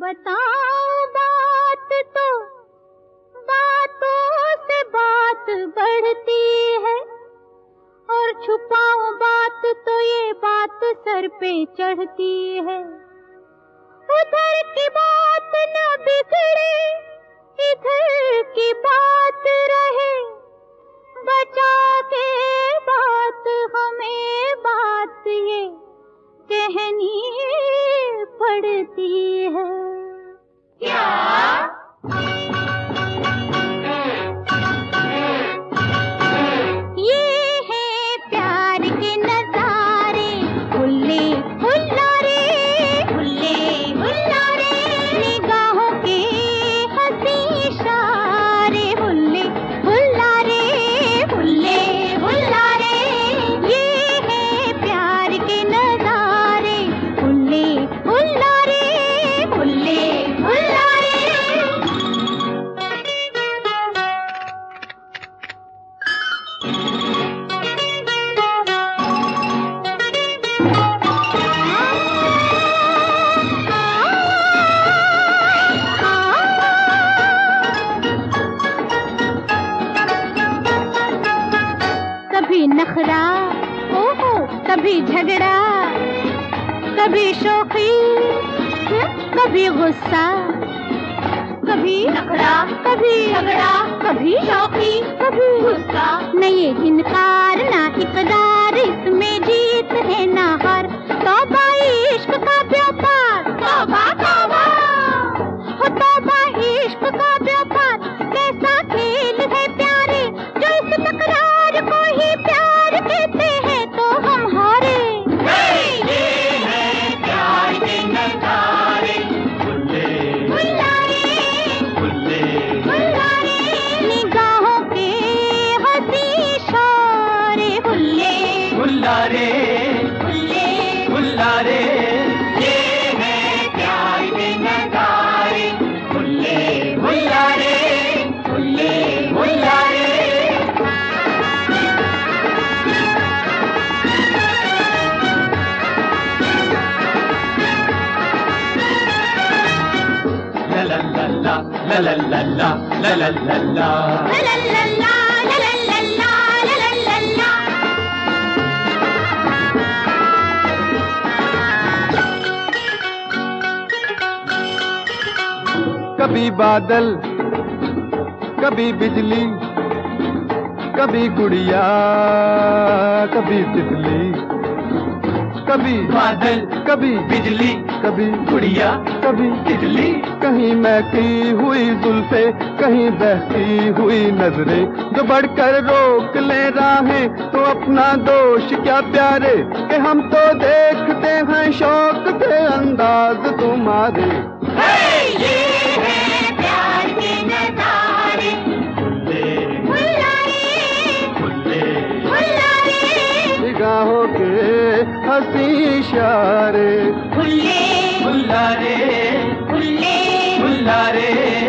बताऊं बात तो बातों से बात बढ़ती है, और छुपाऊं बात तो ये बात सर पे चढ़ती है। उधर की बात न बिगड़े, इधर की बात रहे, बचा के बात हमें बात ये कहनी पड़ती है। क्या? ये है प्यार के नजारे, हुल्ले हुल्लारे, हुल्ले हुल्लारे, निगाहों के हंसी इशारे, हुल्ले हुल्लारे, हुल्ले हुल्लारे। ये है प्यार के नजारे, हुल्ले हुल्लारे, हुल्ले हुल्लारे। कभी नखरा, ओहो, कभी झगड़ा, कभी शौकी, कभी गुस्सा, कभी नखरा, कभी झगड़ा, कभी शौकी, कभी गुस्सा। न ये इनकार ना इकरार, इसमें जीत है ना हार। तौबा इश्क का व्यापार, तौबा तौबा, हो तौबा इश्क का व्यापार। कैसा खेल है प्यारे, जो इस तकरार को ही प्यार कहते हैं तो हम हारे। ये है प्यार के नजारे, हुल्ले हुल्लारे, हुल्ले हुल्लारे, निगाहों के हंसी इशारे, हुल्ले हुल्लारे, हुल्ले हुल्लारे। ये है प्यार के नजारे, हुल्ले हुल्लारे, हुल्ले हुल्लारे। La la la la la la la la la la la. La la la la la la la la la la la. कभी बादल, कभी बिजली, कभी गुड़िया, कभी तितली, कभी बादल, कभी बिजली, कभी गुड़िया, कभी तितली। कहीं महकी हुई जुल्फे, कहीं बहती हुई नजरें, जो बढ़कर रोक ले राहें तो अपना दोष क्या प्यारे, कि हम तो देखते हैं शौक से अंदाज तुम्हारे। ये है प्यार के नजारे, हुल्ले हुल्लारे, हुल्ले हुल्लारे, निगाहों के हंसी इशारे, हुल्ले हुल्लारे हुल्ले हुल्लारे।